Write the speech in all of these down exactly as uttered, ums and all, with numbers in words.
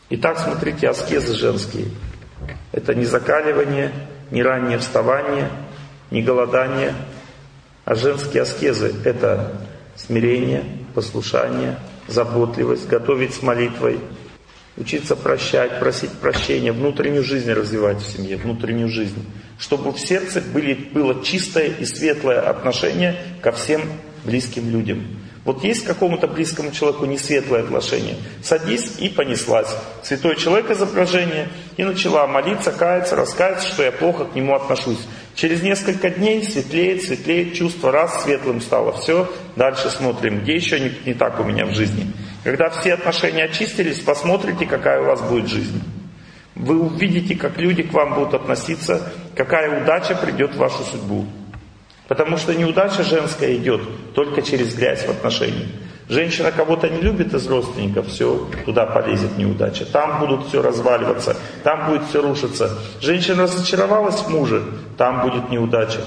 Итак, смотрите, аскезы женские. Это не закаливание, не раннее вставание, не голодание. А женские аскезы — это смирение, послушание, заботливость, готовить с молитвой, учиться прощать, просить прощения, внутреннюю жизнь развивать в семье, внутреннюю жизнь. Чтобы в сердце были, было чистое и светлое отношение ко всем близким людям. Вот есть к какому-то близкому человеку несветлое отношение, садись и понеслась. Святой человек изображение, и начала молиться, каяться, раскаяться, что я плохо к нему отношусь. Через несколько дней светлеет, светлеет чувство, раз светлым стало, все, дальше смотрим, где еще не, не так у меня в жизни. Когда все отношения очистились, посмотрите, какая у вас будет жизнь. Вы увидите, как люди к вам будут относиться, какая удача придет в вашу судьбу. Потому что неудача женская идет только через грязь в отношениях. Женщина кого-то не любит из родственников, все, туда полезет неудача. Там будут все разваливаться, там будет все рушиться. Женщина разочаровалась в муже, там будет неудача.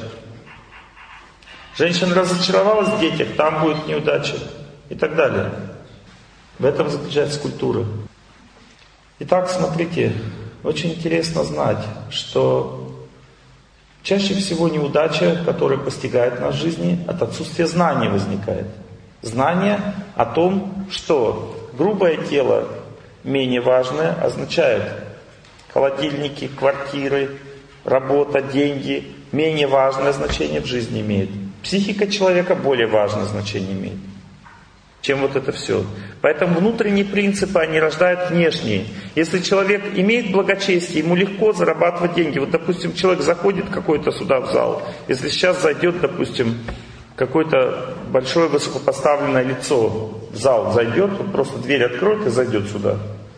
Женщина разочаровалась в детях, там будет неудача. И так далее. В этом заключается культура. Итак, смотрите, очень интересно знать, что чаще всего неудача, которая постигает нас в жизни, от отсутствия знаний возникает. Знание о том, что грубое тело менее важное, означает холодильники, квартиры, работа, деньги менее важное значение в жизни имеет. Психика человека более важное значение имеет, чем вот это все. Поэтому внутренние принципы, они рождают внешние. Если человек имеет благочестие, ему легко зарабатывать деньги. Вот, допустим, человек заходит какой-то сюда в зал. Если сейчас зайдет, допустим, какое-то большое высокопоставленное лицо в зал зайдет, он просто дверь откроет и зайдет сюда.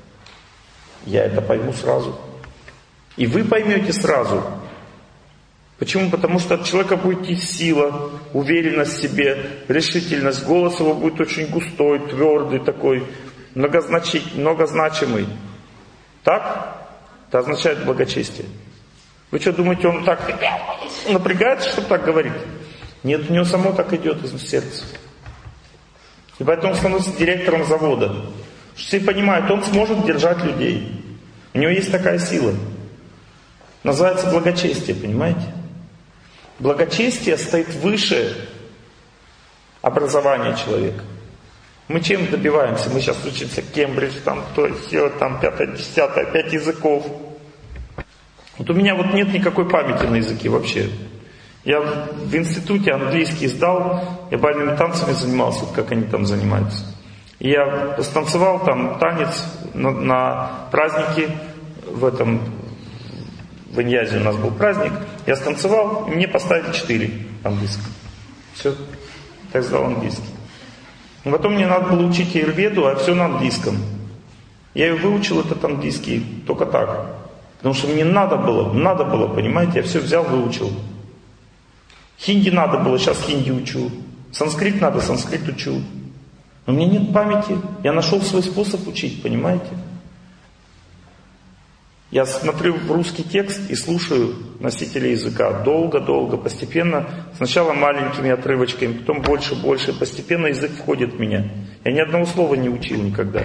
Я это пойму сразу. И вы поймете сразу. Почему? Потому что от человека будет идти сила, уверенность в себе, решительность. Голос его будет очень густой, твердый такой, многозначи- многозначимый. Так? Это означает благочестие. Вы что, думаете, он так напрягается, чтобы так говорить? Нет, у него само так идет из сердца. И поэтому он становится директором завода. Все понимают, он сможет держать людей. У него есть такая сила. Называется благочестие, понимаете? Благочестие стоит выше образования человека. Мы чем добиваемся? Мы сейчас учимся Кембридж, там то, все, там пятое, десятое, пять языков. Вот у меня вот нет никакой памяти на языки вообще. Я в институте английский сдал, я бальными танцами занимался, вот как они там занимаются. И я станцевал там танец на, на празднике в этом, в Иньязе у нас был праздник. Я станцевал, и мне поставили четыре английского. Все, так сдал английский. Но потом мне надо было учить аюрведу, а все на английском. Я ее выучил, этот английский, только так. Потому что мне надо было, надо было, понимаете, я все взял, выучил. Хинди надо было, сейчас хинди учу. Санскрит надо, санскрит учу. Но у меня нет памяти, я нашел свой способ учить, понимаете? Я смотрю в русский текст и слушаю носителей языка долго-долго, постепенно, сначала маленькими отрывочками, потом больше, больше, постепенно язык входит в меня. Я ни одного слова не учил никогда.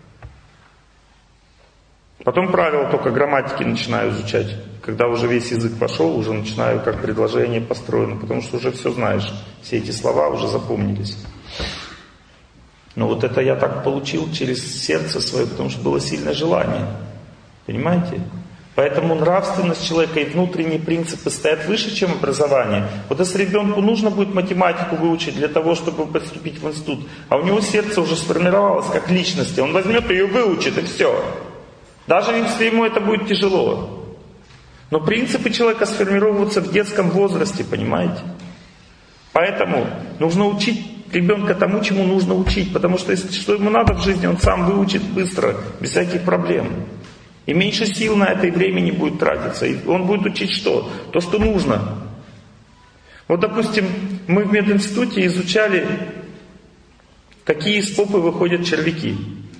Потом правила только грамматики начинаю изучать. Когда уже весь язык пошел, уже начинаю, как предложение построено, потому что уже все знаешь, все эти слова уже запомнились. Но вот это я так получил через сердце свое, потому что было сильное желание. Понимаете? Поэтому нравственность человека и внутренние принципы стоят выше, чем образование. Вот если ребенку нужно будет математику выучить для того, чтобы поступить в институт, а у него сердце уже сформировалось как личности, он возьмет ее и выучит, и все. Даже если ему это будет тяжело. Но принципы человека сформировываются в детском возрасте, понимаете? Поэтому нужно учить ребенка тому, чему нужно учить. Потому что если что ему надо в жизни, он сам выучит быстро, без всяких проблем. И меньше сил на это и времени будет тратиться. И он будет учить что? То, что нужно. Вот, допустим, мы в мединституте изучали, какие из попы выходят червяки.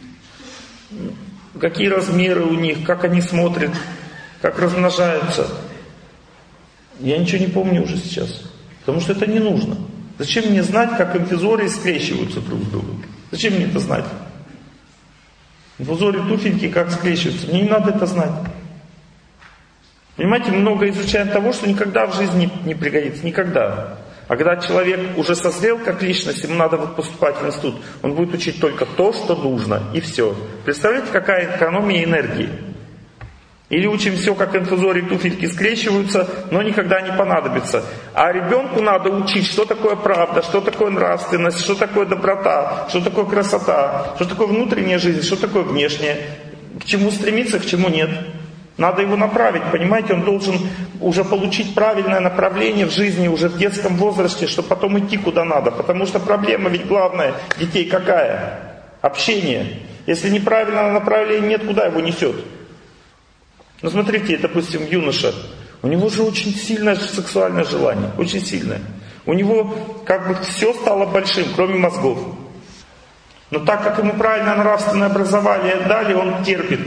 Какие размеры у них, как они смотрят, как размножаются. Я ничего не помню уже сейчас. Потому что это не нужно. Зачем мне знать, как инфузории скрещиваются друг с другом? Зачем мне это знать? В узоре туфельки как скрещиваются. Мне не надо это знать. Понимаете, много изучаем того, что никогда в жизни не пригодится. Никогда. А когда человек уже созрел как личность, ему надо вот поступать в институт, он будет учить только то, что нужно. И все. Представляете, какая экономия энергии? Или учим все, как инфузории туфельки скрещиваются, но никогда не понадобится. А ребенку надо учить, что такое правда, что такое нравственность, что такое доброта, что такое красота, что такое внутренняя жизнь, что такое внешняя. К чему стремиться, к чему нет. Надо его направить, понимаете, он должен уже получить правильное направление в жизни уже в детском возрасте, чтобы потом идти куда надо. Потому что проблема ведь главная детей какая? Общение. Если неправильного направления нет, куда его несет? Ну смотрите, допустим, юноша, у него же очень сильное сексуальное желание, очень сильное. У него как бы все стало большим, кроме мозгов. Но так как ему правильное нравственное образование дали, он терпит.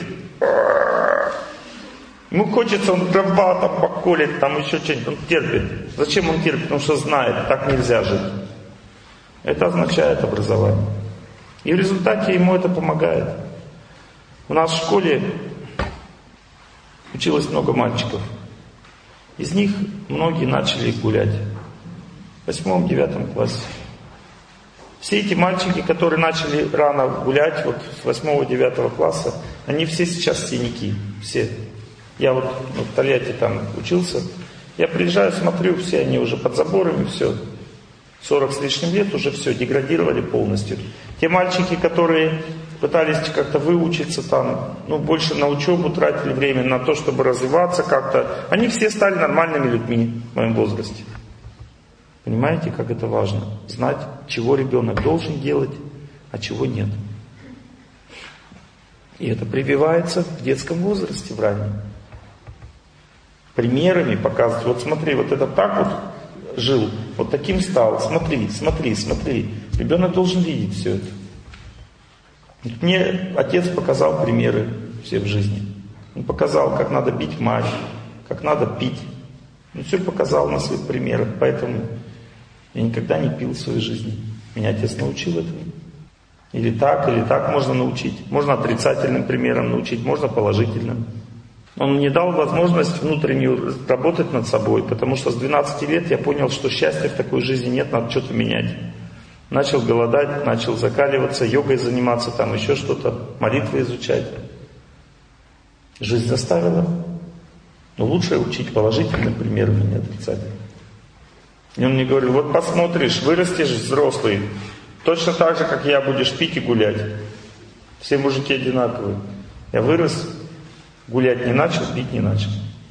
Ему хочется, он дрова там поколет, там еще что-нибудь, он терпит. Зачем он терпит? Потому что знает, так нельзя жить. Это означает образование. И в результате ему это помогает. У нас в школе училось много мальчиков. Из них многие начали гулять. В восьмом-девятом классе. Все эти мальчики, которые начали рано гулять, вот с восьмого-девятого класса, они все сейчас синяки. Все. Я вот ну, в Тольятти там учился. Я приезжаю, смотрю, все они уже под заборами, все. сорок с лишним лет уже все, деградировали полностью. Те мальчики, которые пытались как-то выучиться там, ну, больше на учебу тратили время, на то, чтобы развиваться как-то. Они все стали нормальными людьми в моем возрасте. Понимаете, как это важно? Знать, чего ребенок должен делать, а чего нет. И это прививается в детском возрасте, в раннем. Примерами показывать. Вот смотри, вот это так вот жил, вот таким стал. Смотри, смотри, смотри. Ребенок должен видеть все это. Мне отец показал примеры все в жизни. Он показал, как надо бить мать, как надо пить. Он все показал на своих примерах. Поэтому я никогда не пил в своей жизни. Меня отец научил этому. Или так, или так можно научить. Можно отрицательным примером научить, можно положительным. Он мне дал возможность внутреннюю работать над собой, потому что с двенадцати лет я понял, что счастья в такой жизни нет, надо что-то менять. Начал голодать, начал закаливаться, йогой заниматься, там еще что-то, молитвы изучать. Жизнь заставила. Но лучше учить положительным примером, а не отрицательным. И он мне говорил, вот посмотришь, вырастешь взрослый, точно так же, как я, будешь пить и гулять. Все мужики одинаковые. Я вырос, гулять не начал, пить не начал.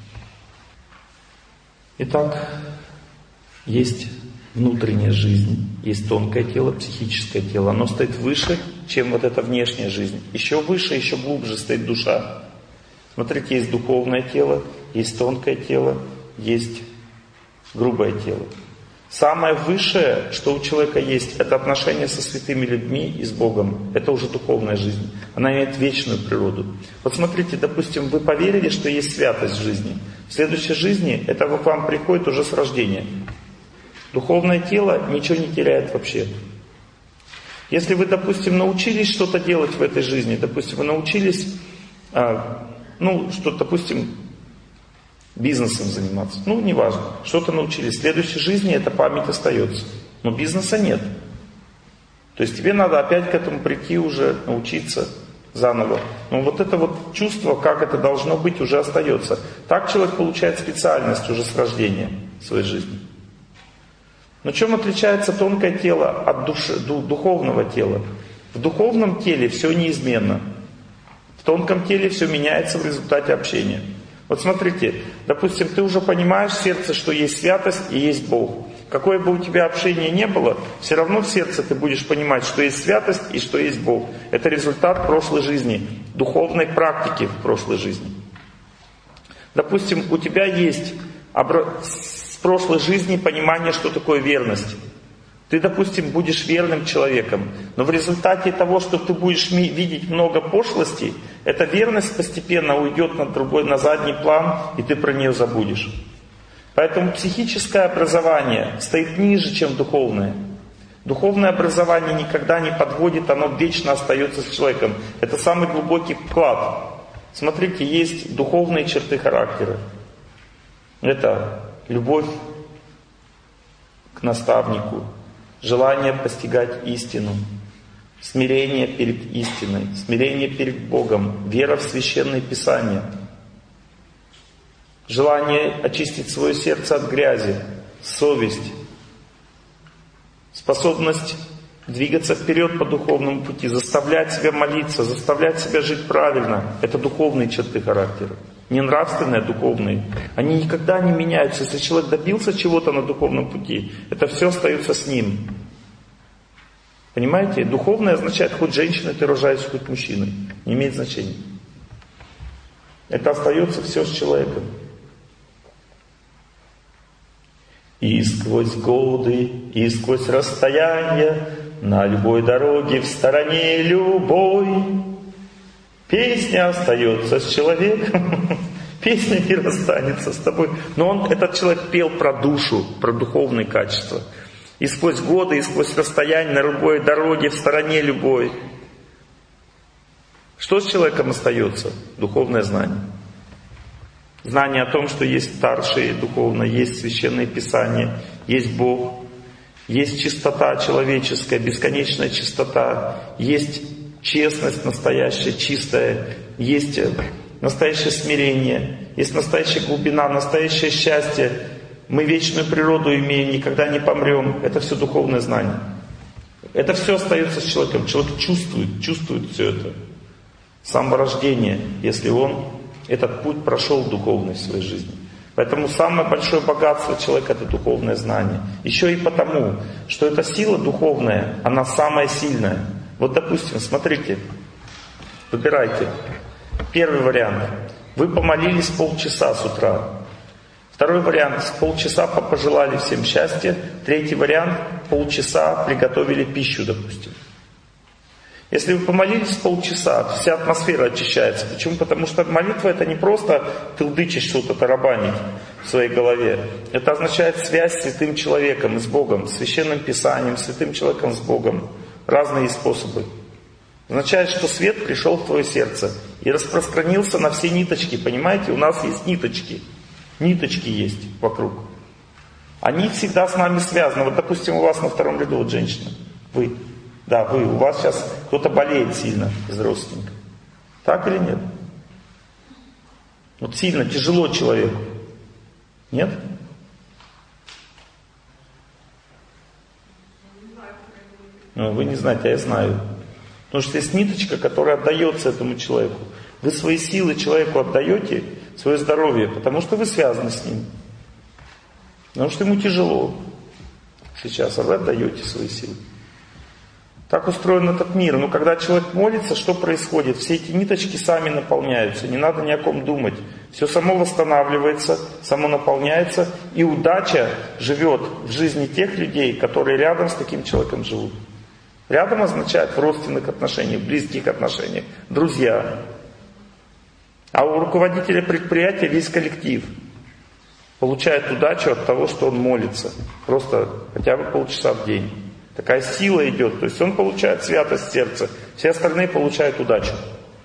Итак, есть внутренняя жизнь, есть тонкое тело, психическое тело. Оно стоит выше, чем вот эта внешняя жизнь. Еще выше, еще глубже стоит душа. Смотрите, есть духовное тело, есть тонкое тело, есть грубое тело. Самое высшее, что у человека есть, это отношения со святыми людьми и с Богом. Это уже духовная жизнь. Она имеет вечную природу. Вот смотрите, допустим, вы поверили, что есть святость в жизни. В следующей жизни это к вам приходит уже с рождения. Духовное тело ничего не теряет вообще. Если вы, допустим, научились что-то делать в этой жизни, допустим, вы научились, а, ну, что, допустим, бизнесом заниматься. Ну, неважно. Что-то научились. В следующей жизни эта память остается. Но бизнеса нет. То есть тебе надо опять к этому прийти уже, научиться заново. Но вот это вот чувство, как это должно быть, уже остается. Так человек получает специальность уже с рождения в своей жизни. Но чем отличается тонкое тело от души, духовного тела? В духовном теле все неизменно. В тонком теле все меняется в результате общения. Вот смотрите, допустим, ты уже понимаешь в сердце, что есть святость и есть Бог. Какое бы у тебя общение ни было, все равно в сердце ты будешь понимать, что есть святость и что есть Бог. Это результат прошлой жизни, духовной практики в прошлой жизни. Допустим, у тебя есть с прошлой жизни понимание, что такое верность. Ты, допустим, будешь верным человеком, но в результате того, что ты будешь видеть много пошлостей, эта верность постепенно уйдет на другой, на задний план, и ты про нее забудешь. Поэтому психическое образование стоит ниже, чем духовное. Духовное образование никогда не подводит, оно вечно остается с человеком. Это самый глубокий вклад. Смотрите, есть духовные черты характера. Это любовь к наставнику, желание постигать истину, смирение перед истиной, смирение перед Богом, вера в Священное Писание, желание очистить свое сердце от грязи, совесть, способность двигаться вперед по духовному пути, заставлять себя молиться, заставлять себя жить правильно. Это духовные черты характера. Не нравственные, а духовные. Они никогда не меняются. Если человек добился чего-то на духовном пути, это все остается с ним. Понимаете? Духовное означает, хоть женщиной ты рожаешься, хоть мужчиной. Не имеет значения. Это остается все с человеком. И сквозь годы, и сквозь расстояния, на любой дороге, в стороне любой, песня остается с человеком, песня не расстанется с тобой. Но он, этот человек пел про душу, про духовные качества. И сквозь годы, и сквозь расстояние, на любой дороге, в стороне любой. Что с человеком остается? Духовное знание. Знание о том, что есть старшие духовно, есть Священное Писание, есть Бог, есть чистота человеческая, бесконечная чистота, есть честность настоящая, чистая, есть настоящее смирение, есть настоящая глубина, настоящее счастье. Мы вечную природу имеем, никогда не помрем. Это все духовное знание. Это все остается с человеком. Человек чувствует, чувствует все это. С самого рождения, если он этот путь прошел духовный в своей жизни. Поэтому самое большое богатство человека — это духовное знание. Еще и потому, что эта сила духовная, она самая сильная. Вот, допустим, смотрите, выбирайте. Первый вариант. Вы помолились полчаса с утра. Второй вариант. С полчаса пожелали всем счастья. Третий вариант. Полчаса приготовили пищу, допустим. Если вы помолились полчаса, вся атмосфера очищается. Почему? Потому что молитва — это не просто тылдычить что-то, тарабанить в своей голове. Это означает связь с святым человеком и с Богом, с Священным Писанием, с святым человеком, с Богом. Разные способы. Означает, что свет пришел в твое сердце и распространился на все ниточки. Понимаете, у нас есть ниточки. Ниточки есть вокруг. Они всегда с нами связаны. Вот, допустим, у вас на втором ряду вот женщина. Вы. Да, вы, у вас сейчас кто-то болеет сильно из родственников. Так или нет? Вот сильно, тяжело человеку. Нет? Ну, вы не знаете, а я знаю. Потому что есть ниточка, которая отдается этому человеку. Вы свои силы человеку отдаете, свое здоровье, потому что вы связаны с ним. Потому что ему тяжело сейчас, а вы отдаете свои силы. Так устроен этот мир. Но когда человек молится, что происходит? Все эти ниточки сами наполняются. Не надо ни о ком думать. Все само восстанавливается, само наполняется. И удача живет в жизни тех людей, которые рядом с таким человеком живут. Рядом означает в родственных отношениях, в близких отношениях, друзья. А у руководителя предприятия весь коллектив получает удачу от того, что он молится. Просто хотя бы полчаса в день. Такая сила идет, то есть он получает святость сердца, все остальные получают удачу.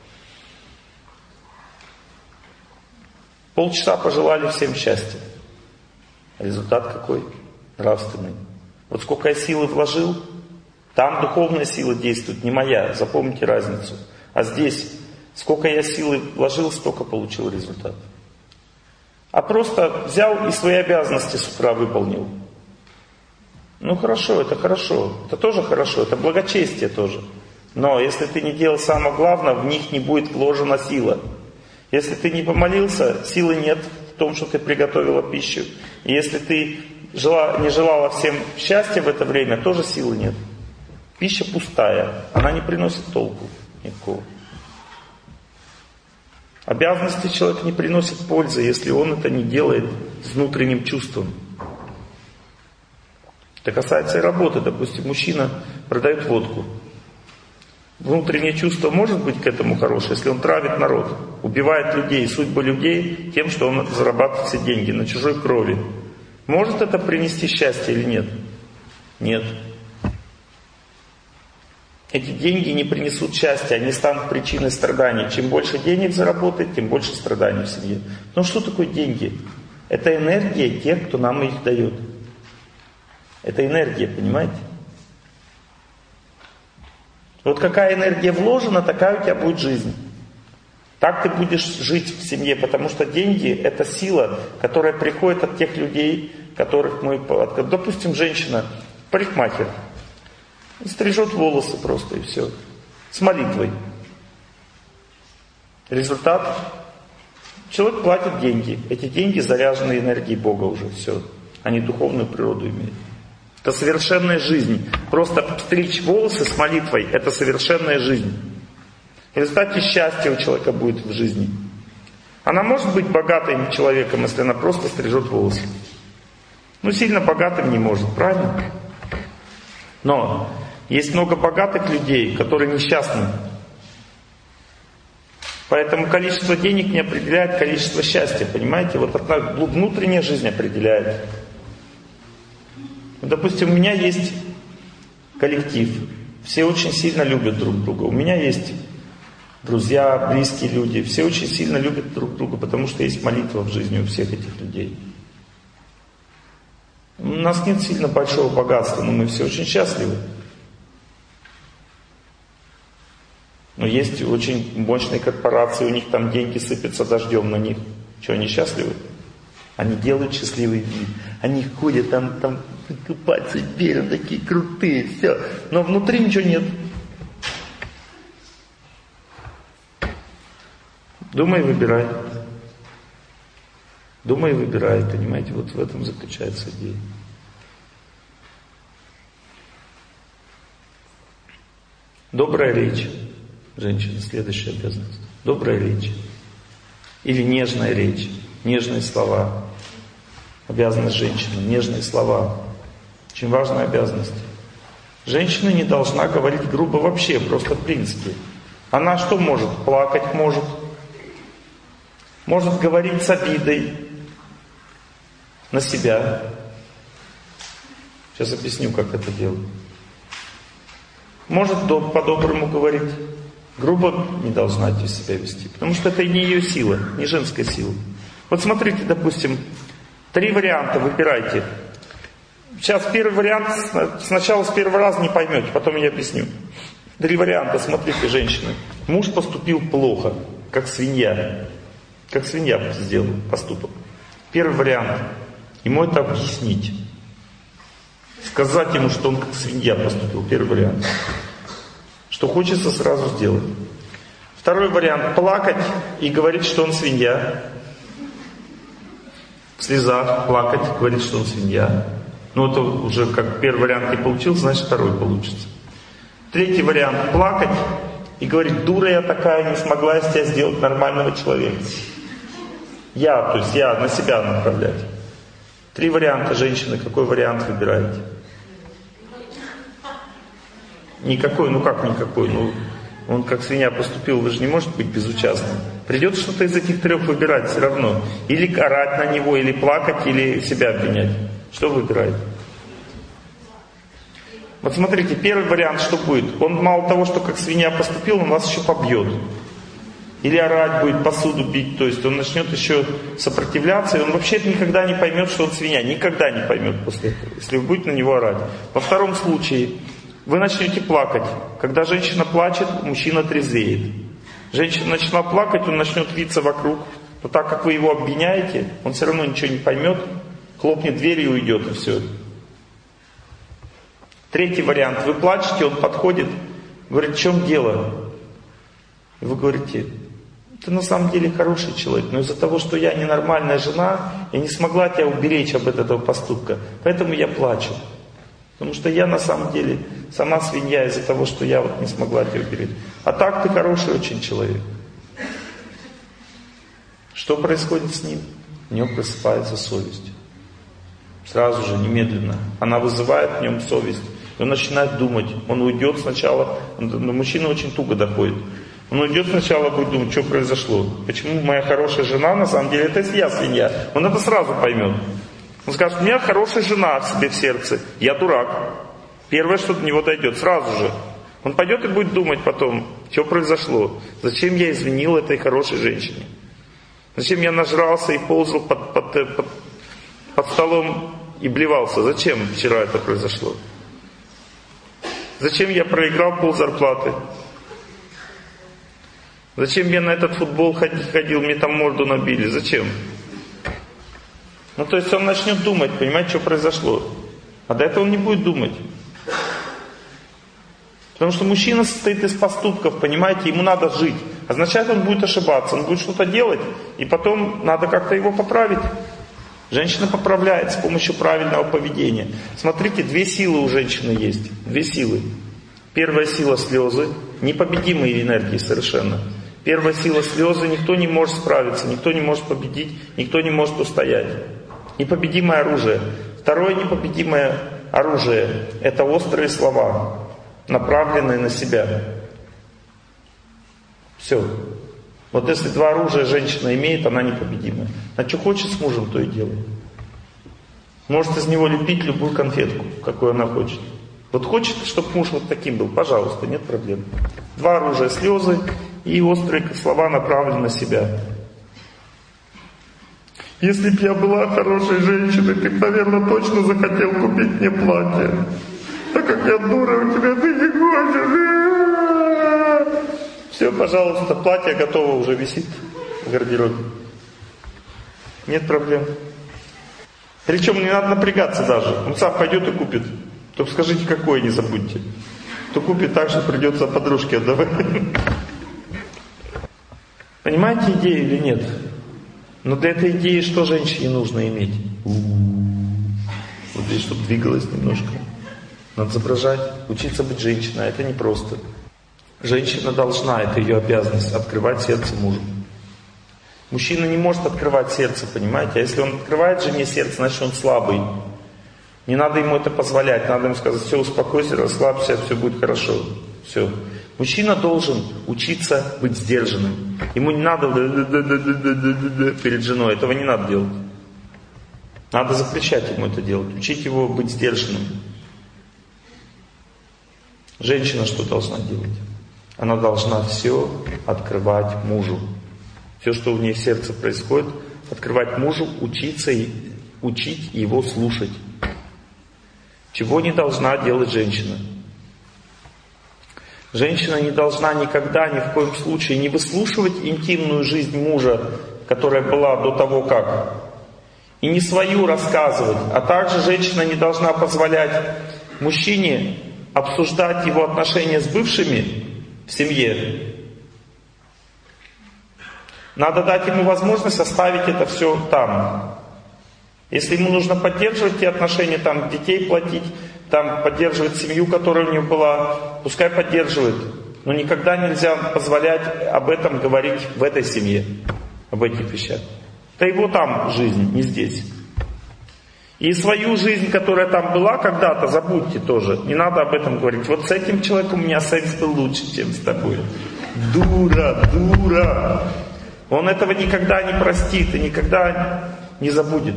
Полчаса пожелали всем счастья. Результат какой? Нравственный. Вот сколько я силы вложил, там духовная сила действует, не моя, запомните разницу. А здесь, сколько я силы вложил, столько получил результат. А просто взял и свои обязанности с утра выполнил. Ну хорошо, это хорошо, это тоже хорошо, это благочестие тоже. Но если ты не делал самое главное, в них не будет вложена сила. Если ты не помолился, силы нет в том, что ты приготовила пищу. И если ты жела, не желала всем счастья в это время, тоже силы нет. Пища пустая, она не приносит толку никакого. Обязанности человек не приносит пользы, если он это не делает с внутренним чувством. Это касается и работы. Допустим, мужчина продает водку. Внутреннее чувство может быть к этому хорошее, если он травит народ, убивает людей, судьбы людей тем, что он зарабатывает все деньги на чужой крови. Может это принести счастье или нет? Нет. эти деньги не принесут счастья, они станут причиной страданий. Чем больше денег заработает, тем больше страданий в семье. Ну что такое деньги? Это энергия тех, кто нам их дает. Это энергия, понимаете? Вот какая энергия вложена, такая у тебя будет жизнь. Так ты будешь жить в семье, потому что деньги — это сила, которая приходит от тех людей, которых мы... Допустим, женщина, парикмахер, стрижет волосы просто и все. С молитвой. Результат? Человек платит деньги. Эти деньги заряжены энергией Бога уже. Все. Они духовную природу имеют. Это совершенная жизнь. Просто стричь волосы с молитвой — это совершенная жизнь. В результате счастье у человека будет в жизни. Она может быть богатым человеком, если она просто стрижет волосы. Ну, сильно богатым не может, правильно? Но есть много богатых людей, которые несчастны. Поэтому количество денег не определяет количество счастья, понимаете? Вот одна внутренняя жизнь определяет. Допустим, у меня есть коллектив. Все очень сильно любят друг друга. У меня есть друзья, близкие люди. Все очень сильно любят друг друга, потому что есть молитва в жизни у всех этих людей. У нас нет сильно большого богатства, но мы все очень счастливы. Но есть очень мощные корпорации, у них там деньги сыпятся дождем на них. Что, они счастливы? Они делают счастливый вид. Они ходят там, там купаться берем, такие крутые, все. Но внутри ничего нет. Думай, выбирай. Думай, выбирай. Понимаете, вот в этом заключается идея. Добрая речь. Женщина, следующая обязанность. Добрая речь. Или нежная речь. Нежные слова. Обязанность женщины. Нежные слова. Очень важная обязанность. Женщина не должна говорить грубо вообще, просто в принципе. Она что может? Плакать может. Может говорить с обидой на себя. Сейчас объясню, как это делать. Может по-доброму говорить. Грубо не должна себя вести. Потому что это не ее сила, не женская сила. Вот смотрите, допустим, три варианта, выбирайте. Сейчас первый вариант, сначала с первого раза не поймете, потом я объясню. Три варианта, смотрите, женщины. Муж поступил плохо, как свинья. Как свинья сделал поступок. Первый вариант. Ему это объяснить. Сказать ему, что он как свинья поступил. Первый вариант. Что хочется сразу сделать. Второй вариант. Плакать и говорить, что он свинья. В слезах плакать, говорить, что он свинья. Ну это уже как первый вариант не получился, значит второй получится. Третий вариант. Плакать и говорить: дура я такая, не смогла из тебя сделать нормального человека. Я, то есть я на себя направлять. Три варианта, женщины. Какой вариант выбираете? Никакой, ну как никакой? Ну, он как свинья поступил, вы же не можете быть безучастным. Придется что-то из этих трех выбирать все равно. Или орать на него, или плакать, или себя обвинять. Что выбираете? Вот смотрите, первый вариант что будет? Он мало того, что как свинья поступил, он вас еще побьет. Или орать будет, посуду бить, то есть он начнет еще сопротивляться, и он вообще никогда не поймет, что он свинья. Никогда не поймет после этого, если вы будете на него орать. Во втором случае вы начнете плакать. Когда женщина плачет, мужчина трезвеет. Женщина начала плакать, он начнет виться вокруг. Но так как вы его обвиняете, он все равно ничего не поймет, хлопнет дверь и уйдет, и все. Третий вариант. Вы плачете, он подходит, говорит: в чем дело? И вы говорите: ты на самом деле хороший человек, но из-за того, что я ненормальная жена, я не смогла тебя уберечь об этого поступка, поэтому я плачу. Потому что я на самом деле сама свинья из-за того, что я вот не смогла тебя уберечь. А так ты хороший очень человек. Что происходит с ним? В нем просыпается совесть. Сразу же, немедленно. Она вызывает в нем совесть. И он начинает думать. Он уйдет сначала. Но мужчина очень туго доходит. Он уйдет сначала, будет думать, что произошло. Почему моя хорошая жена, на самом деле, это я свинья. Он это сразу поймет. Он скажет: у меня хорошая жена в себе в сердце. Я дурак. Первое, что до него дойдет, сразу же. Он пойдет и будет думать потом, что произошло, зачем я изменил этой хорошей женщине, зачем я нажрался и ползал под, под, под, под столом и блевался, зачем вчера это произошло, зачем я проиграл пол зарплаты, зачем я на этот футбол ходил, мне там морду набили, зачем? Ну то есть он начнет думать, понимаете, что произошло, а до этого он не будет думать. Потому что мужчина состоит из поступков, понимаете, ему надо жить. Означает, он будет ошибаться, он будет что-то делать, и потом надо как-то его поправить. Женщина поправляет с помощью правильного поведения. Смотрите, две силы у женщины есть. Две силы. Первая сила слезы, непобедимые энергии совершенно. Первая сила слезы, никто не может справиться, никто не может победить, никто не может устоять. Непобедимое оружие. Второе непобедимое оружие – это острые слова, направленные на себя. Все. Вот если два оружия женщина имеет, она непобедимая. А что хочет с мужем, то и делает. Может из него лепить любую конфетку, какую она хочет. Вот хочет, чтобы муж вот таким был, пожалуйста, нет проблем. Два оружия: слезы и острые слова, направленные на себя. Если б я была хорошей женщиной, ты бы, наверное, точно захотел купить мне платье. Так как я дура, у тебя ты не хочешь. Все, пожалуйста, платье готово, уже висит в гардеробе. Нет проблем. Причем не надо напрягаться даже. Он сам пойдет и купит. Только скажите, какое, не забудьте. Кто купит, так же придется подружке отдавать. Понимаете идею или нет? Но для этой идеи что женщине нужно иметь? Вот здесь, чтобы двигалась немножко. Надо изображать, учиться быть женщиной, а это непросто. Женщина должна, это ее обязанность, открывать сердце мужу. Мужчина не может открывать сердце, понимаете? А если он открывает жене сердце, значит он слабый. Не надо ему это позволять, надо ему сказать: все, успокойся, расслабься, все будет хорошо. Все. Мужчина должен учиться быть сдержанным. Ему не надо перед женой, этого не надо делать. Надо запрещать ему это делать, учить его быть сдержанным. Женщина что должна делать? Она должна все открывать мужу. Все, что в ней в сердце происходит, открывать мужу, учиться и учить его слушать. Чего не должна делать женщина? Женщина не должна никогда, ни в коем случае не выслушивать интимную жизнь мужа, которая была до того как, и не свою рассказывать. А также женщина не должна позволять мужчине обсуждать его отношения с бывшими в семье. Надо дать ему возможность оставить это все там. Если ему нужно поддерживать те отношения, там, детей платить, там, поддерживать семью, которая у него была, пускай поддерживает. Но никогда нельзя позволять об этом говорить в этой семье, об этих вещах. Это его там жизнь, не здесь. И свою жизнь, которая там была когда-то, забудьте тоже. Не надо об этом говорить. Вот с этим человеком у меня секс был лучше, чем с тобой. Дура, дура. Он этого никогда не простит и никогда не забудет.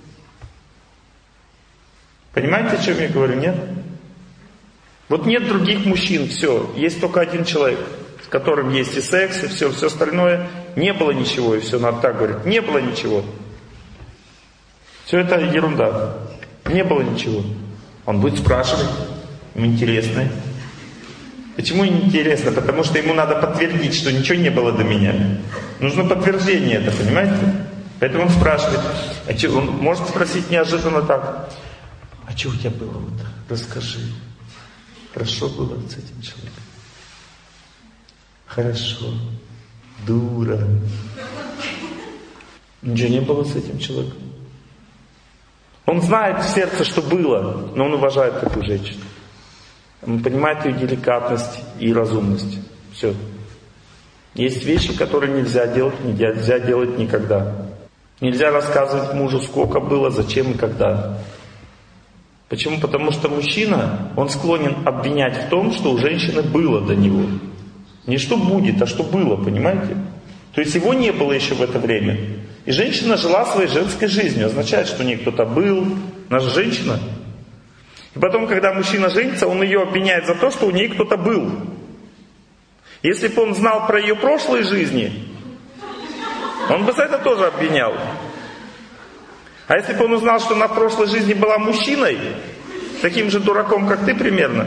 Понимаете, о чем я говорю, нет? Вот нет других мужчин, все. Есть только один человек, с которым есть и секс, и все, все остальное. Не было ничего, и все, надо так говорить. Не было ничего. Все это ерунда. Не было ничего. Он будет спрашивать. Ему интересно. Почему интересно? Потому что ему надо подтвердить, что ничего не было до меня. Нужно подтверждение это, понимаете? Поэтому он спрашивает. А что, он может спросить неожиданно так: а что у тебя было? Вот, расскажи. Хорошо было с этим человеком? Хорошо. Дура. Ничего не было с этим человеком. Он знает в сердце, что было, но он уважает такую женщину. Он понимает ее деликатность и разумность. Все. Есть вещи, которые нельзя делать, нельзя делать никогда. Нельзя рассказывать мужу, сколько было, зачем и когда. Почему? Потому что мужчина, он склонен обвинять в том, что у женщины было до него. Не что будет, а что было, понимаете? То есть его не было еще в это время. И женщина жила своей женской жизнью. Означает, что у нее кто-то был. Она же женщина. И потом, когда мужчина женится, он ее обвиняет за то, что у нее кто-то был. Если бы он знал про ее прошлые жизни, он бы за это тоже обвинял. А если бы он узнал, что она в прошлой жизни была мужчиной, таким же дураком, как ты примерно,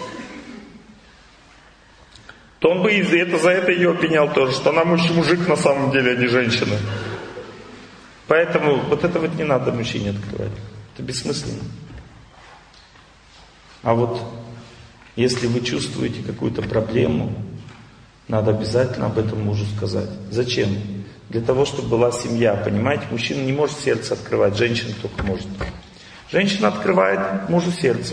то он бы и за это, за это ее обвинял тоже, что она мужик на самом деле, а не женщина. Поэтому вот это вот не надо мужчине открывать. Это бессмысленно. А вот если вы чувствуете какую-то проблему, надо обязательно об этом мужу сказать. Зачем? Для того, чтобы была семья, понимаете? Мужчина не может сердце открывать, женщина только может. Женщина открывает мужу сердце.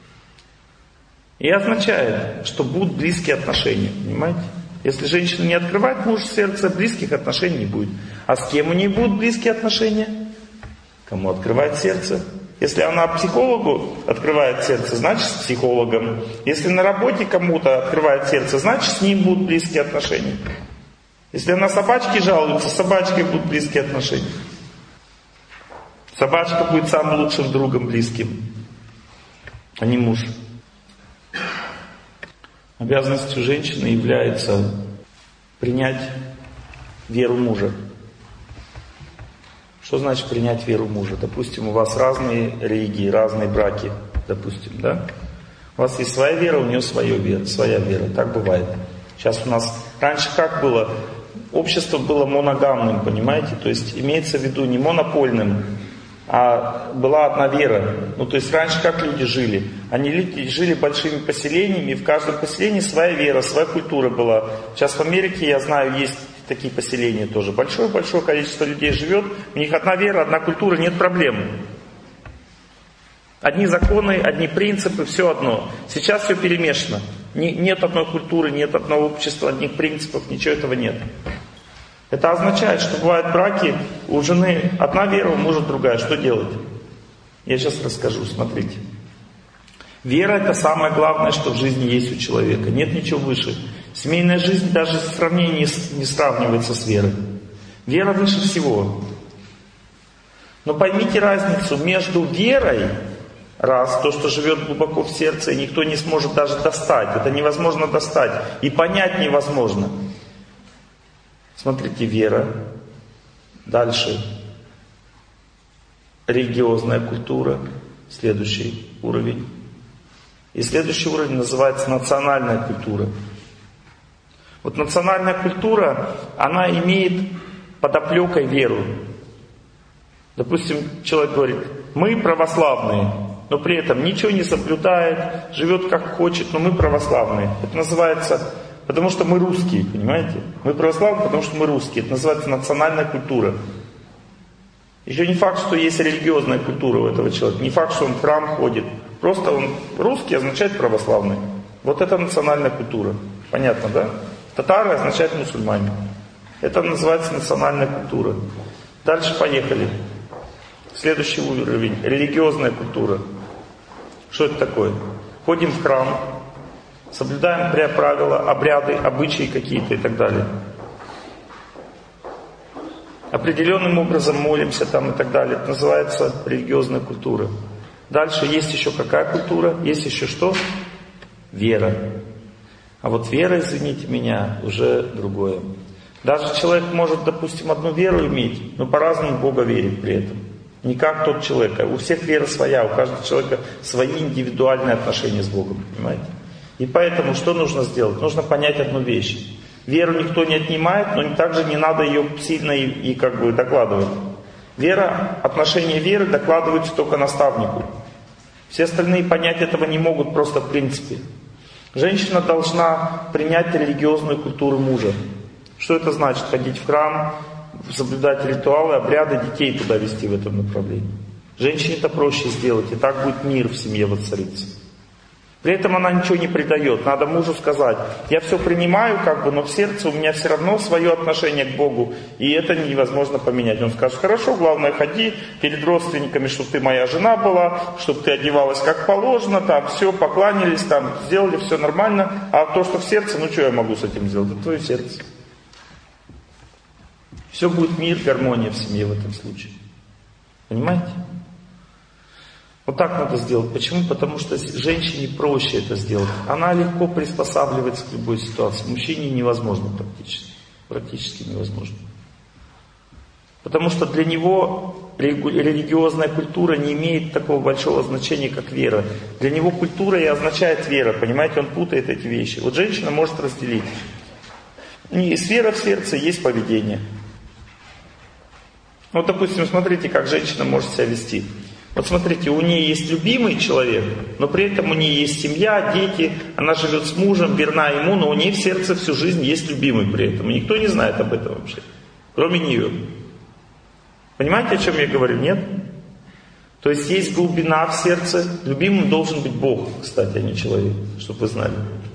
И означает, что будут близкие отношения, понимаете? Если женщина не открывает мужу сердце, близких отношений не будет. А с кем у нее будут близкие отношения? Кому открывает сердце? Если она психологу открывает сердце, значит с психологом. Если на работе кому-то открывает сердце, значит с ним будут близкие отношения. Если она собачке жалуется, с собачкой будут близкие отношения. Собачка будет самым лучшим другом близким, а не муж. Обязанностью женщины является принять веру мужа. Что значит принять веру мужа? Допустим, у вас разные религии, разные браки, допустим, да? У вас есть своя вера, у нее своя вера, своя вера. Так бывает. Сейчас у нас, раньше как было? Общество было моногамным, понимаете? То есть имеется в виду не монопольным, а была одна вера. Ну, то есть раньше как люди жили? Они жили большими поселениями, и в каждом поселении своя вера, своя культура была. Сейчас в Америке, я знаю, есть такие поселения тоже. Большое-большое количество людей живет, у них одна вера, одна культура, нет проблем. Одни законы, одни принципы, все одно. Сейчас все перемешано. Нет одной культуры, нет одного общества, одних принципов, ничего этого нет. Это означает, что бывают браки, у жены одна вера, у мужа другая. Что делать? Я сейчас расскажу, смотрите. Вера — это самое главное, что в жизни есть у человека. Нет ничего выше. Семейная жизнь даже в сравнении не сравнивается с верой. Вера выше всего. Но поймите разницу между верой, раз, то, что живет глубоко в сердце, и никто не сможет даже достать. Это невозможно достать. И понять невозможно. Смотрите, вера. Дальше. Религиозная культура. Следующий уровень. И следующий уровень называется национальная культура. Вот национальная культура, она имеет подоплекой веру. Допустим, человек говорит, мы православные, но при этом ничего не соблюдает, живет как хочет, но мы православные. Это называется... Потому что мы русские, понимаете? Мы православные, потому что мы русские. Это называется национальная культура. Еще не факт, что есть религиозная культура у этого человека. Не факт, что он в храм ходит. Просто он русский означает православный. Вот это национальная культура. Понятно, да? Татары означают мусульмане. Это называется национальная культура. Дальше поехали. Следующий уровень. Религиозная культура. Что это такое? Ходим в храм. Соблюдаем правила, обряды, обычаи какие-то и так далее. Определенным образом молимся там и так далее. Это называется религиозная культура. Дальше есть еще какая культура? Есть еще что? Вера. А вот вера, извините меня, уже другое. Даже человек может, допустим, одну веру иметь, но по-разному в Бога верит при этом. Не как тот человек. У всех вера своя, у каждого человека свои индивидуальные отношения с Богом, понимаете? И поэтому что нужно сделать? Нужно понять одну вещь. Веру никто не отнимает, но также не надо ее сильно и, и как бы докладывать. Вера, отношение веры докладывается только наставнику. Все остальные понять этого не могут просто в принципе. Женщина должна принять религиозную культуру мужа. Что это значит? Ходить в храм, соблюдать ритуалы, обряды, детей туда вести в этом направлении. Женщине это проще сделать, и так будет мир в семье воцариться. При этом она ничего не предает. Надо мужу сказать, я все принимаю, как бы, но в сердце у меня все равно свое отношение к Богу, и это невозможно поменять. Он скажет, хорошо, главное, ходи перед родственниками, чтобы ты моя жена была, чтобы ты одевалась как положено, там все, покланялись, там сделали все нормально, а то, что в сердце, ну что я могу с этим сделать? Это твое сердце. Все будет мир, гармония в семье в этом случае. Понимаете? Вот так надо сделать. Почему? Потому что женщине проще это сделать. Она легко приспосабливается к любой ситуации. Мужчине невозможно практически. Практически невозможно. Потому что для него религиозная культура не имеет такого большого значения, как вера. Для него культура и означает вера. Понимаете, он путает эти вещи. Вот женщина может разделить. Есть вера в сердце, есть поведение. Вот, допустим, смотрите, как женщина может себя вести. Вот смотрите, у нее есть любимый человек, но при этом у нее есть семья, дети, она живет с мужем, верна ему, но у нее в сердце всю жизнь есть любимый при этом. И никто не знает об этом вообще, кроме нее. Понимаете, о чем я говорю? Нет? То есть есть глубина в сердце. Любимым должен быть Бог, кстати, а не человек, чтобы вы знали.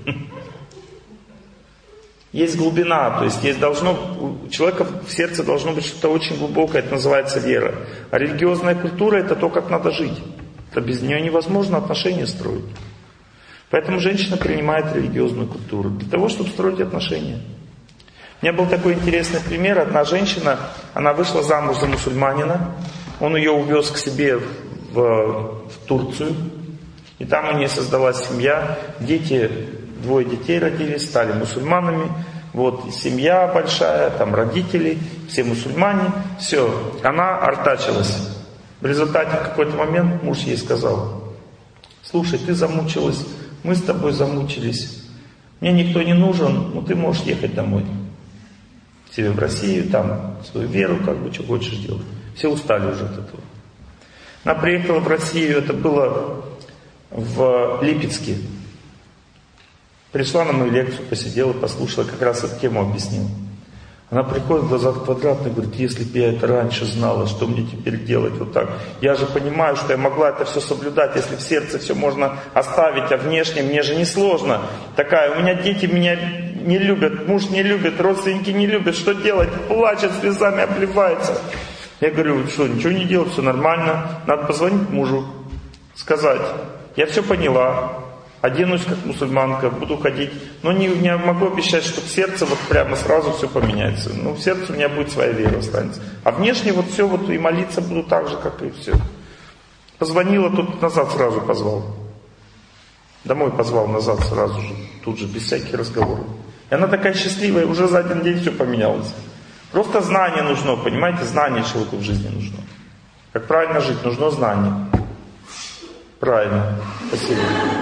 Есть глубина, то есть есть должно, у человека в сердце должно быть что-то очень глубокое, это называется вера. А религиозная культура — это то, как надо жить. Это без нее невозможно отношения строить. Поэтому женщина принимает религиозную культуру для того, чтобы строить отношения. У меня был такой интересный пример. Одна женщина, она вышла замуж за мусульманина, он ее увез к себе в, в Турцию, и там у нее создалась семья, дети, двое детей родились, стали мусульманами, вот, семья большая, там родители, все мусульмане, все, она артачилась. В результате в какой-то момент муж ей сказал: слушай, ты замучилась, мы с тобой замучились, мне никто не нужен, ну ты можешь ехать домой. Себе в Россию, там свою веру, как бы, что хочешь делать. Все устали уже от этого. Она приехала в Россию, это было в Липецке. Пришла на мою лекцию, посидела, послушала, как раз эту тему объяснила. Она приходит, глаза квадратные, говорит: если бы я это раньше знала, что мне теперь делать вот так? Я же понимаю, что я могла это все соблюдать, если в сердце все можно оставить, а внешне мне же не сложно. Такая, у меня дети меня не любят, муж не любит, родственники не любят, что делать? Плачет, слезами обливается. Я говорю: что, ничего не делать, все нормально, надо позвонить мужу, сказать: я все поняла, оденусь как мусульманка, буду ходить, но не, не могу обещать, что в сердце вот прямо сразу все поменяется. Ну, в сердце у меня будет своя вера останется. А внешне вот все, вот и молиться буду так же, как и все. Позвонила, тут назад сразу позвал. Домой позвал назад сразу же, тут же, без всяких разговоров. И она такая счастливая, уже за один день все поменялось. Просто знание нужно, понимаете, знание человеку в жизни нужно. Как правильно жить, нужно знание. Правильно. Спасибо.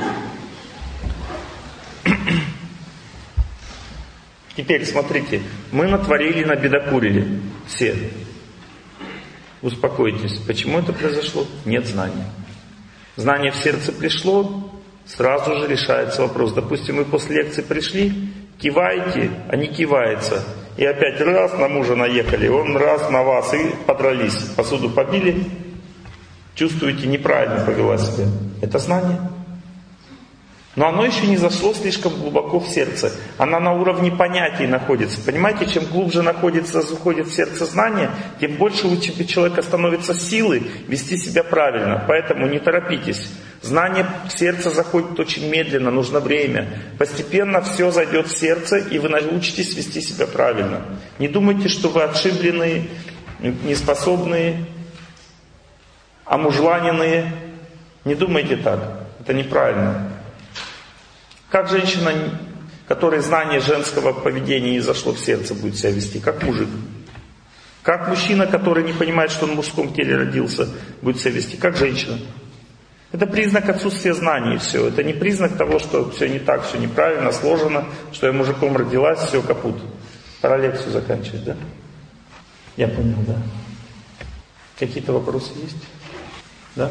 Теперь смотрите, мы натворили, набедокурили все. Успокойтесь. Почему это произошло? Нет знания. Знание в сердце пришло, сразу же решается вопрос. Допустим, вы после лекции пришли, киваете, а не кивается. И опять раз на мужа наехали, он раз на вас, и подрались. Посуду побили, чувствуете, неправильно повела себя. Это знание. Но оно еще не зашло слишком глубоко в сердце. Она на уровне понятий находится. Понимаете, чем глубже находится, заходит в сердце знание, тем больше у человека становится силы вести себя правильно. Поэтому не торопитесь. Знание в сердце заходит очень медленно, нужно время. Постепенно все зайдет в сердце, и вы научитесь вести себя правильно. Не думайте, что вы отшибленные, неспособные, омужланенные. Не думайте так. Это неправильно. Как женщина, которой знание женского поведения не зашло в сердце, будет себя вести? Как мужик. Как мужчина, который не понимает, что он в мужском теле родился, будет себя вести? Как женщина. Это признак отсутствия знаний, и все. Это не признак того, что все не так, все неправильно, сложено, что я мужиком родилась, все, капут. Пора лекцию заканчивать, да? Я понял, да. Какие-то вопросы есть? Да?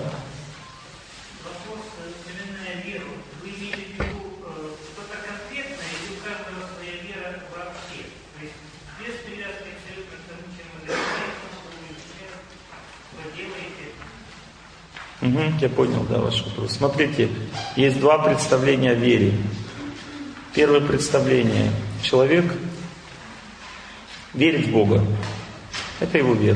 Угу, я понял, да, ваш вопрос. Смотрите, есть два представления о вере. Первое представление. Человек верит в Бога. Это его вера.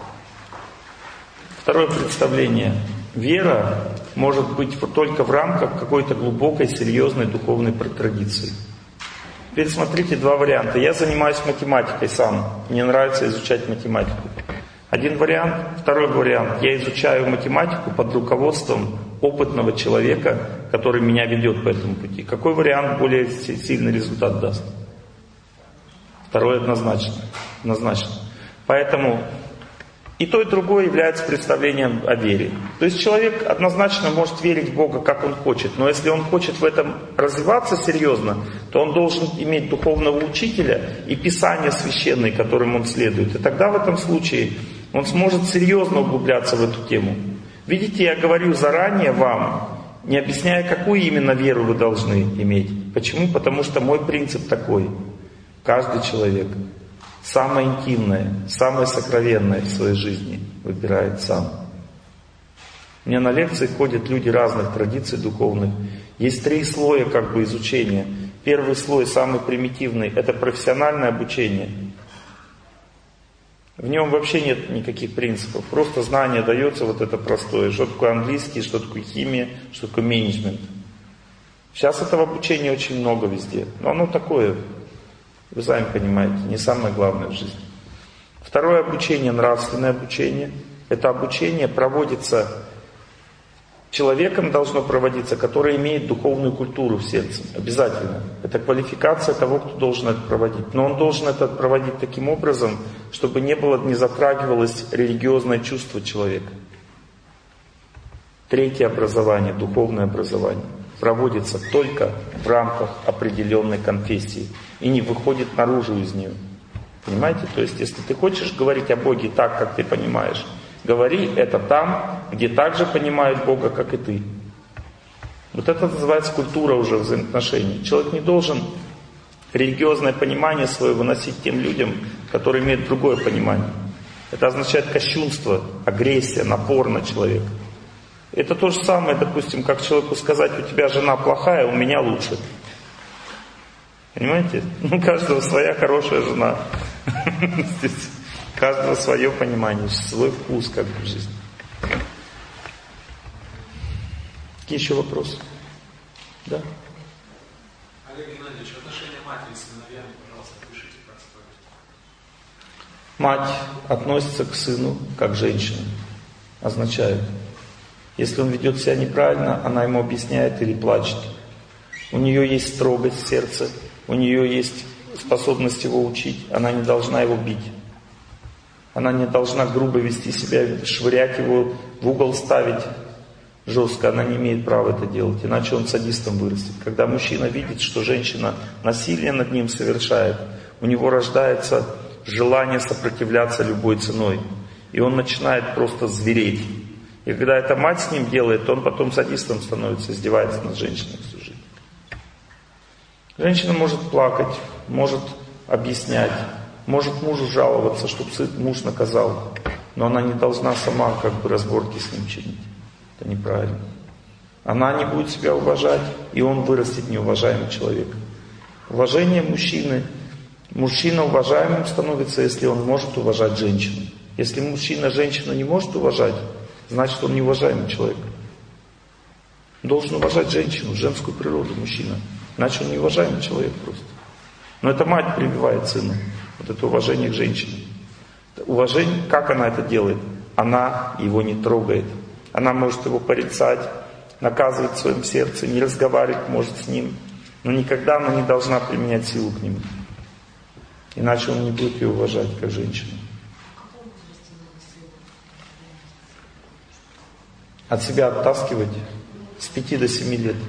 Второе представление. Вера может быть только в рамках какой-то глубокой, серьезной духовной традиции. Теперь смотрите два варианта. Я занимаюсь математикой сам. Мне нравится изучать математику. Один вариант. Второй вариант. Я изучаю математику под руководством опытного человека, который меня ведет по этому пути. Какой вариант более сильный результат даст? Второй однозначно. Однозначно. Поэтому и то, и другое является представлением о вере. То есть человек однозначно может верить в Бога, как он хочет. Но если он хочет в этом развиваться серьезно, то он должен иметь духовного учителя и Писание священное, которым он следует. И тогда в этом случае он сможет серьезно углубляться в эту тему. Видите, я говорю заранее вам, не объясняя, какую именно веру вы должны иметь. Почему? Потому что мой принцип такой. Каждый человек самое интимное, самое сокровенное в своей жизни выбирает сам. У меня на лекции ходят люди разных традиций духовных. Есть три слоя как бы изучения. Первый слой, самый примитивный, это профессиональное обучение. В нем вообще нет никаких принципов. Просто знание дается вот это простое. Что такое английский, что такое химия, что такое менеджмент. Сейчас этого обучения очень много везде. Но оно такое, вы сами понимаете, не самое главное в жизни. Второе обучение, нравственное обучение. Это обучение проводится, человеком должно проводиться, который имеет духовную культуру в сердце. Обязательно. Это квалификация того, кто должен это проводить. Но он должен это проводить таким образом, чтобы не было, не затрагивалось религиозное чувство человека. Третье образование, духовное образование, проводится только в рамках определенной конфессии и не выходит наружу из нее. Понимаете? То есть, если ты хочешь говорить о Боге так, как ты понимаешь, говори это там, где так же понимают Бога, как и ты. Вот это называется культура уже взаимоотношений. Человек не должен религиозное понимание свое выносить тем людям, которые имеют другое понимание. Это означает кощунство, агрессия, напор на человека. Это то же самое, допустим, как человеку сказать: у тебя жена плохая, у меня лучше. Понимаете? У каждого своя хорошая жена. У каждого свое понимание, свой вкус как бы в жизни. Какие еще вопросы? Да? Олег Геннадьевич, отношение матери с сыновьями, пожалуйста, пишите, как стоит. Мать относится к сыну как женщина. Означает, если он ведет себя неправильно, она ему объясняет или плачет. У нее есть строгость в сердце, у нее есть способность его учить, она не должна его бить. Она не должна грубо вести себя, швырять его, в угол ставить жестко. Она не имеет права это делать, иначе он садистом вырастет. Когда мужчина видит, что женщина насилие над ним совершает, у него рождается желание сопротивляться любой ценой. И он начинает просто звереть. И когда эта мать с ним делает, то он потом садистом становится, издевается над женщиной всю жизнь. Женщина может плакать, может объяснять, может мужу жаловаться, чтобы муж наказал. Но она не должна сама как бы разборки с ним чинить. Это неправильно. Она не будет себя уважать, и он вырастет неуважаемый человек. Уважение мужчины. Мужчина уважаемым становится, если он может уважать женщину. Если мужчина женщину не может уважать, значит он неуважаемый человек. Он должен уважать женщину, женскую природу мужчина. Иначе он неуважаемый человек просто. Но это мать прививает сыну. Вот это уважение к женщине. Уважение, как она это делает? Она его не трогает. Она может его порицать, наказывать в своем сердце, не разговаривать может с ним. Но никогда она не должна применять силу к нему. Иначе он не будет ее уважать, как женщину. От себя оттаскивать с пяти до семи лет.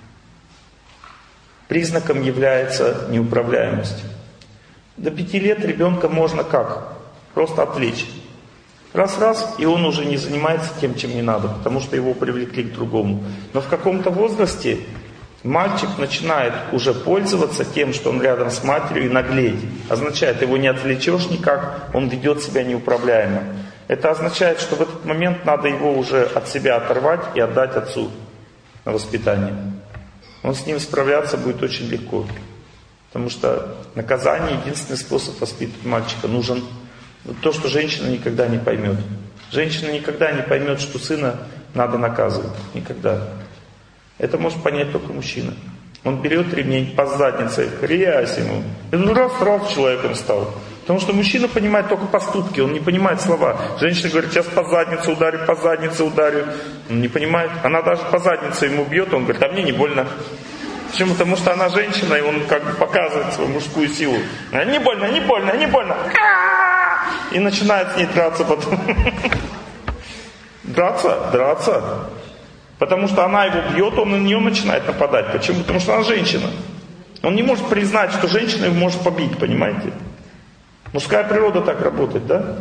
Признаком является неуправляемость. До пяти лет ребенка можно как? Просто отвлечь. Раз-раз, и он уже не занимается тем, чем не надо, потому что его привлекли к другому. Но в каком-то возрасте мальчик начинает уже пользоваться тем, что он рядом с матерью, и наглеть. Означает, его не отвлечешь никак, он ведет себя неуправляемо. Это означает, что в этот момент надо его уже от себя оторвать и отдать отцу на воспитание. Он с ним справляться будет очень легко. Потому что наказание — единственный способ воспитывать мальчика. Нужен то, что женщина никогда не поймет. Женщина никогда не поймет, что сына надо наказывать. Никогда. Это может понять только мужчина. Он берет ремень по заднице, хрясь ему. И ну раз-раз человеком стал. Потому что мужчина понимает только поступки, он не понимает слова. Женщина говорит, сейчас по заднице ударю, по заднице ударю. Он не понимает. Она даже по заднице ему бьет, он говорит, а мне не больно. Почему? Потому что она женщина, и он как бы показывает свою мужскую силу. Не больно, не больно, не больно. И начинает с ней драться потом. Драться, драться. Потому что она его бьет, он на нее начинает нападать. Почему? Потому что она женщина. Он не может признать, что женщина его может побить, понимаете? Мужская природа так работает, да?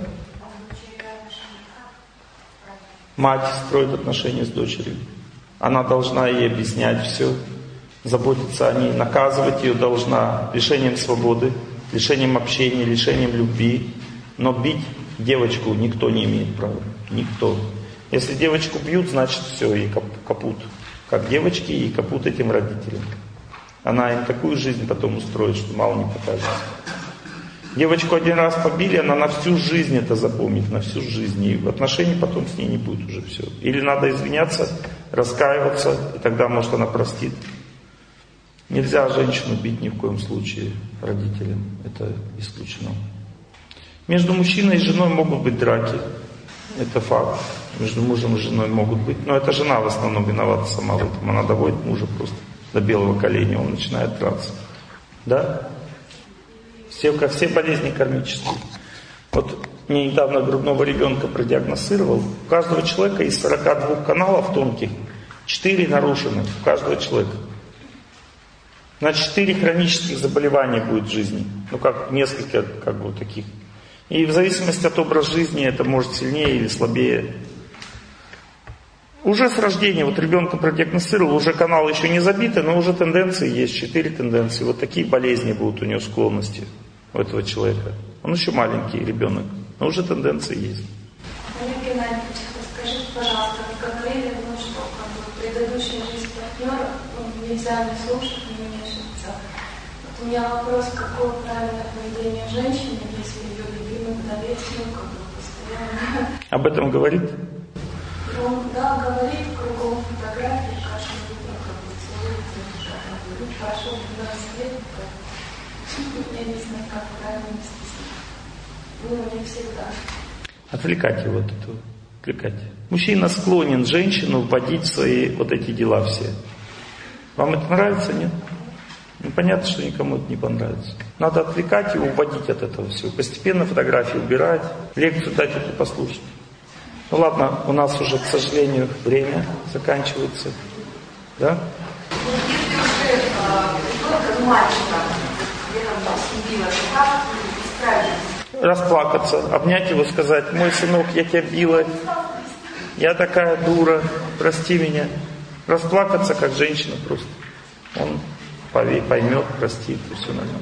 Мать строит отношения с дочерью. Она должна ей объяснять все, заботиться о ней, наказывать ее должна лишением свободы, лишением общения, лишением любви. Но бить девочку никто не имеет права. Никто. Если девочку бьют, значит все, ей капут. Как девочки, и капут этим родителям. Она им такую жизнь потом устроит, что мало не покажется. Девочку один раз побили, она на всю жизнь это запомнит, на всю жизнь. И отношений потом с ней не будет уже все. Или надо извиняться, раскаиваться, и тогда, может, она простит. Нельзя женщину бить ни в коем случае родителям. Это исключено. Между мужчиной и женой могут быть драки. Это факт. Между мужем и женой могут быть. Но это жена в основном виновата сама в этом. Она доводит мужа просто до белого коленя, он начинает драться. Да? Все, как все болезни кармические. Вот мне недавно грудного ребенка продиагностировал. У каждого человека из сорока двух каналов тонких четыре нарушены. У каждого человека. Значит, четыре хронических заболевания будет в жизни. Ну, как несколько, как бы, таких. И в зависимости от образа жизни это может сильнее или слабее. Уже с рождения, вот ребенка продиагностировал, уже канал еще не забитый, но уже тенденции есть, четыре тенденции. Вот такие болезни будут у него, склонности у этого человека. Он еще маленький ребенок, но уже тенденции есть. Олег Геннадьевич, скажите, пожалуйста, вы говорили, ну, что как бы, предыдущая жизнь партнера, ну, нельзя не слушать, не вмешиваться. Вот у меня вопрос, какое правильное поведение женщины, если ее любимый вдовец, ну, как бы, постоянно... Об этом говорит? Он, да, говорит, кругом фотографии, каждый день, как бы, целуется, говорит, хорошо, двенадцать лет, я не знаю, как правильно вести с ним. Ну, не всегда. Отвлекать его от этого. Отвлекать. Мужчина склонен женщину вводить в свои вот эти дела все. Вам это нравится, нет? Ну, понятно, что никому это не понравится. Надо отвлекать его, уводить от этого всего. Постепенно фотографии убирать, лекцию дать эту послушать. Ну ладно, у нас уже, к сожалению, время заканчивается. Да? Расплакаться, обнять его, сказать: мой сынок, я тебя била, я такая дура, прости меня. Расплакаться, как женщина просто. Он поймет, простит, и все нормально.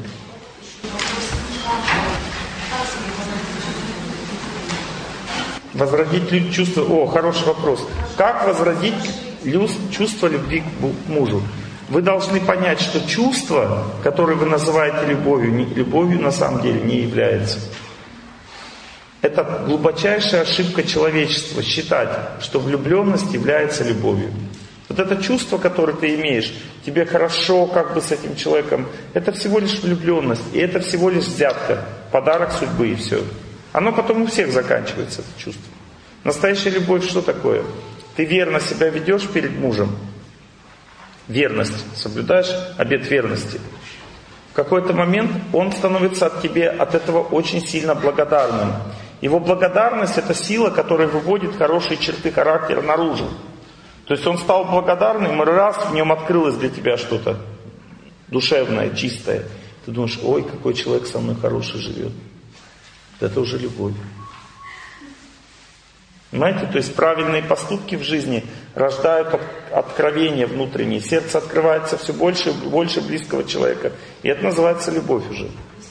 Возродить чувство... О, хороший вопрос. Как возродить чувство любви к мужу? Вы должны понять, что чувство, которое вы называете любовью, любовью на самом деле не является. Это глубочайшая ошибка человечества, считать, что влюбленность является любовью. Вот это чувство, которое ты имеешь, тебе хорошо как бы с этим человеком, это всего лишь влюбленность, и это всего лишь взятка, подарок судьбы и все. Оно потом у всех заканчивается, это чувство. Настоящая любовь что такое? Ты верно себя ведешь перед мужем. Верность. Соблюдаешь обет верности. В какой-то момент он становится от тебе от этого очень сильно благодарным. Его благодарность — это сила, которая выводит хорошие черты характера наружу. То есть он стал благодарным, и раз в нем открылось для тебя что-то душевное, чистое. Ты думаешь: ой, какой человек со мной хороший живет. Это уже любовь. Понимаете? То есть правильные поступки в жизни рождают откровение внутреннее. Сердце открывается все больше и больше близкого человека. И это называется любовь уже.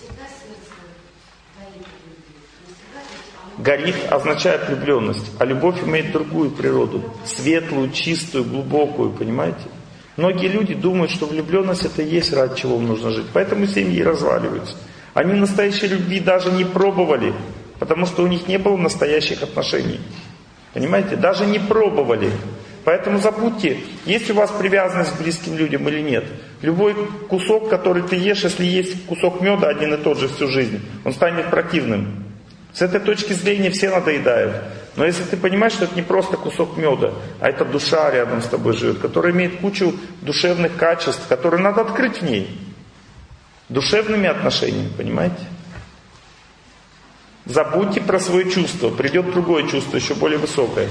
Горит означает влюбленность. А любовь имеет другую природу. Светлую, чистую, глубокую. Понимаете? Многие люди думают, что влюбленность — это и есть ради чего им нужно жить. Поэтому семьи разваливаются. Они настоящей любви даже не пробовали, потому что у них не было настоящих отношений. Понимаете? Даже не пробовали. Поэтому забудьте, есть у вас привязанность к близким людям или нет. Любой кусок, который ты ешь, если есть кусок меда один и тот же всю жизнь, он станет противным. С этой точки зрения все надоедают. Но если ты понимаешь, что это не просто кусок меда, а это душа рядом с тобой живет, которая имеет кучу душевных качеств, которые надо открыть в ней. Душевными отношениями, понимаете? Забудьте про свои чувства, придет другое чувство, еще более высокое.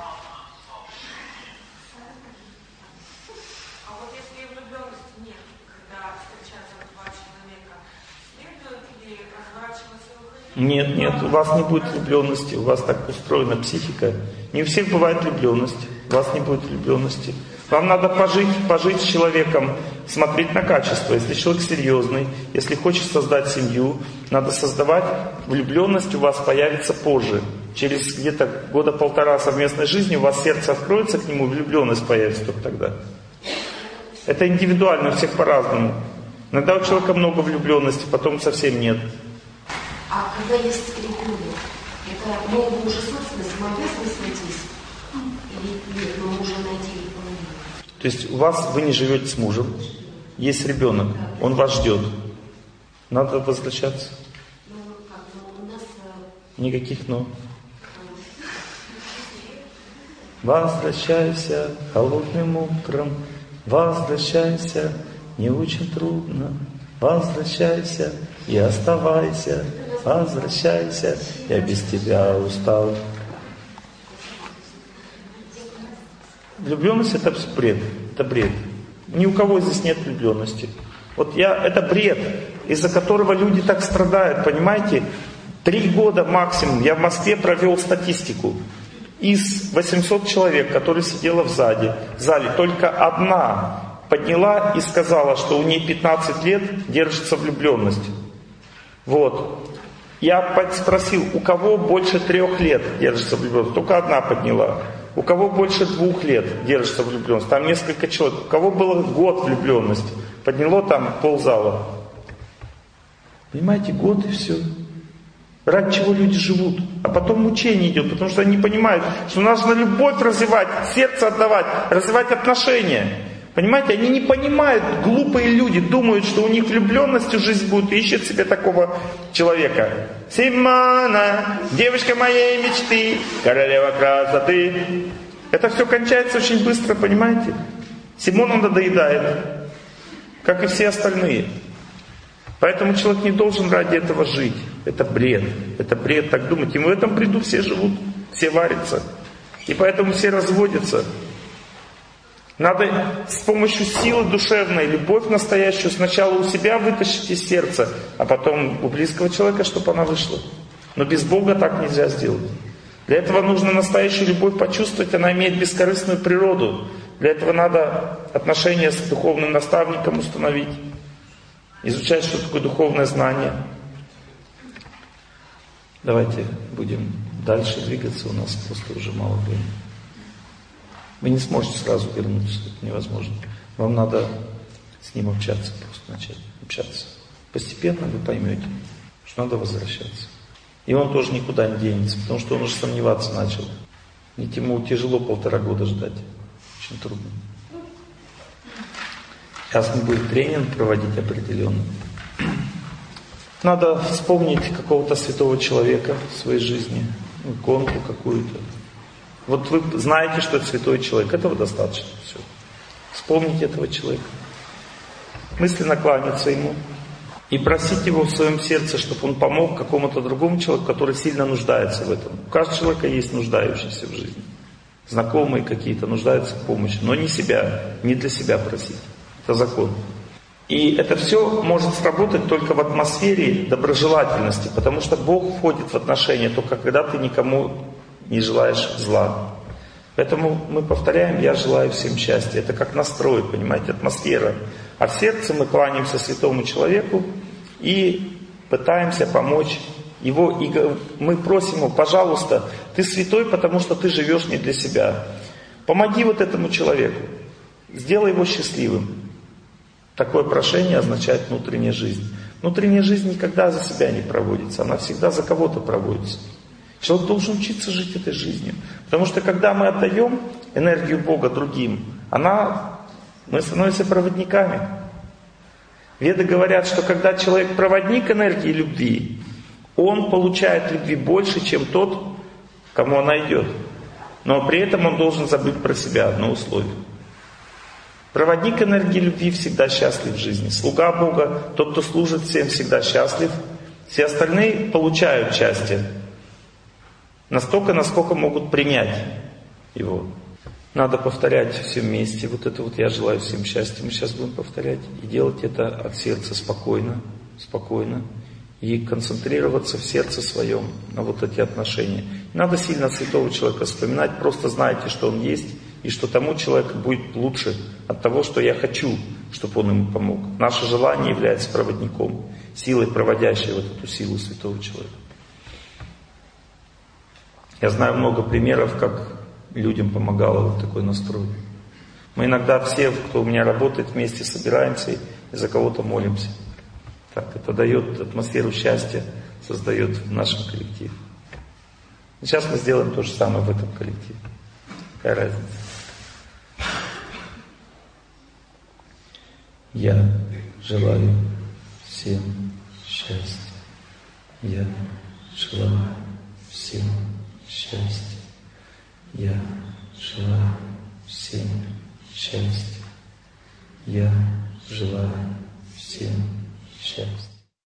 А вот если влюбленности нет, когда встречаются два человека, следует ли разворачиваться и уходить? Нет, нет, у вас не будет влюбленности, у вас так устроена психика. Не у всех бывает влюбленность, у вас не будет влюбленности. Вам надо пожить, пожить с человеком, смотреть на качество. Если человек серьезный, если хочет создать семью, надо создавать. Влюбленность у вас появится позже. Через где-то года полтора совместной жизни у вас сердце откроется к нему, влюбленность появится только тогда. Это индивидуально, у всех по-разному. Иногда у человека много влюбленности, потом совсем нет. А когда есть ребенок, это мы его уже собственность, мы обязаны сойтись? Или нет, мы уже найти его? То есть у вас, вы не живете с мужем, есть ребенок, он вас ждет. Надо возвращаться. Ну, как, ну, у нас... Никаких «но». Возвращайся холодным утром, возвращайся, не очень трудно. Возвращайся и оставайся, возвращайся, я без тебя устал. Влюбленность — это бред, это бред. Ни у кого здесь нет влюбленности. Вот я, это бред, из-за которого люди так страдают, понимаете? Три года максимум я в Москве провел статистику. Из восьмисот человек, которые сидела в зале, в зале, только одна подняла и сказала, что у нее пятнадцать лет держится влюбленность. Вот. Я спросил, у кого больше трех лет держится влюбленность? Только одна подняла. У кого больше двух лет держится влюбленность? Там несколько человек. У кого было год влюбленность? Подняло там ползала. Понимаете, год и все. Ради чего люди живут. А потом мучение идет, потому что они не понимают, что нужно любовь развивать, сердце отдавать, развивать отношения. Понимаете, они не понимают, глупые люди думают, что у них влюбленностью жизнь будет, и ищут себе такого человека. Симона, девочка моей мечты, королева красоты. Это все кончается очень быстро, понимаете? Симона надоедает, как и все остальные. Поэтому человек не должен ради этого жить. Это бред. Это бред так думать. И в этом бреду все живут, все варятся. И поэтому все разводятся. Надо с помощью силы душевной, любовь настоящую сначала у себя вытащить из сердца, а потом у близкого человека, чтобы она вышла. Но без Бога так нельзя сделать. Для этого нужно настоящую любовь почувствовать, она имеет бескорыстную природу. Для этого надо отношения с духовным наставником установить, изучать, что такое духовное знание. Давайте будем дальше двигаться, у нас просто уже мало времени. Вы не сможете сразу вернуться, это невозможно. Вам надо с ним общаться, просто начать общаться. Постепенно вы поймете, что надо возвращаться. И он тоже никуда не денется, потому что он уже сомневаться начал. Ведь ему тяжело полтора года ждать. Очень трудно. Сейчас он будет тренинг проводить определенно. Надо вспомнить какого-то святого человека в своей жизни, иконку какую-то. Вот вы знаете, что это святой человек, этого достаточно. Все. Вспомните этого человека. Мысленно кланяться ему. И просить его в своем сердце, чтобы он помог какому-то другому человеку, который сильно нуждается в этом. У каждого человека есть нуждающийся в жизни. Знакомые какие-то нуждаются в помощи. Но не себя, не для себя просить. Это закон. И это все может сработать только в атмосфере доброжелательности. Потому что Бог входит в отношения только когда ты никому не желаешь зла. Поэтому мы повторяем, я желаю всем счастья. Это как настрой, понимаете, атмосфера. А в сердце мы кланяемся святому человеку и пытаемся помочь его. И мы просим его, пожалуйста, ты святой, потому что ты живешь не для себя. Помоги вот этому человеку. Сделай его счастливым. Такое прошение означает внутренняя жизнь. Внутренняя жизнь никогда за себя не проводится. Она всегда за кого-то проводится. Человек должен учиться жить этой жизнью. Потому что когда мы отдаем энергию Бога другим, она, мы становимся проводниками. Веды говорят, что когда человек проводник энергии любви, он получает любви больше, чем тот, кому она идет. Но при этом он должен забыть про себя, одно условие. Проводник энергии любви всегда счастлив в жизни. Слуга Бога, тот, кто служит всем, всегда счастлив. Все остальные получают счастье. Настолько, насколько могут принять его. Надо повторять все вместе. Вот это вот «я желаю всем счастья» мы сейчас будем повторять. И делать это от сердца спокойно, спокойно. И концентрироваться в сердце своем на вот эти отношения. Не надо сильно святого человека вспоминать. Просто знайте, что он есть. И что тому человеку будет лучше от того, что я хочу, чтобы он ему помог. Наше желание является проводником. Силой, проводящей вот эту силу святого человека. Я знаю много примеров, как людям помогало вот такой настрой. Мы иногда все, кто у меня работает, вместе собираемся и за кого-то молимся. Так, это дает атмосферу счастья, создает в нашем коллективе. И сейчас мы сделаем то же самое в этом коллективе. Какая разница? Я желаю всем счастья. Я желаю всем счастья. Я желаю всем счастья. Я желаю всем счастья.